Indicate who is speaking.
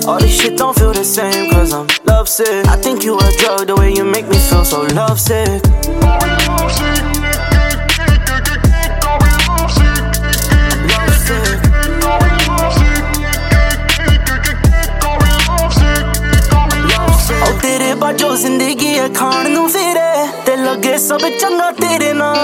Speaker 1: All this shit don't feel the same cause I'm lovesick. I think you a drug the way you make me feel so lovesick. ओ तेरे बाजो जिंदगी है खान नू फिरे ते लगे सब चंगा तेरे नाल